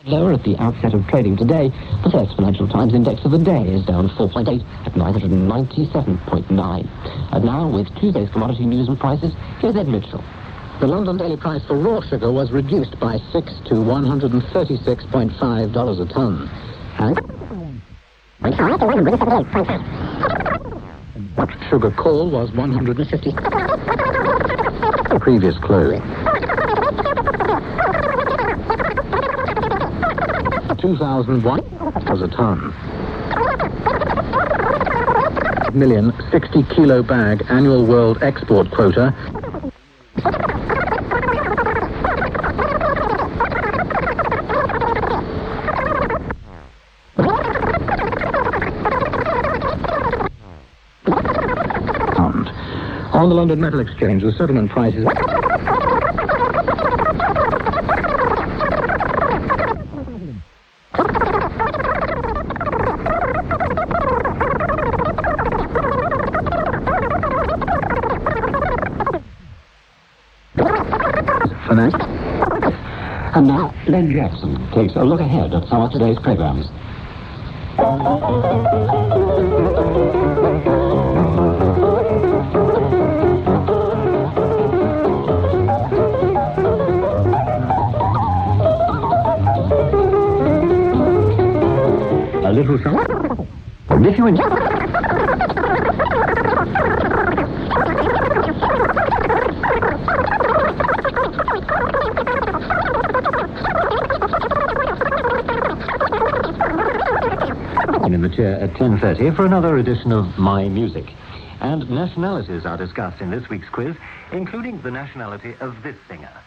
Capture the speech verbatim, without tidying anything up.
Lower at the outset of trading today, the first Financial Times index of the day is down four point eight at nine hundred ninety-seven point nine. And now, with Tuesday's commodity news and prices, here's Ed Mitchell. The London daily price for raw sugar was reduced by six to one hundred thirty-six point five dollars a tonne. And sugar coal was one hundred fifty. Previous close. two thousand one dollars a tonne. Million sixty kilo bag annual world export quota. On the London Metal Exchange, the settlement price is And now, Glenn Jackson takes a look ahead at some of today's programs. A little something. And if you enjoy... in the chair at ten thirty for another edition of My Music. And nationalities are discussed in this week's quiz, including the nationality of this singer.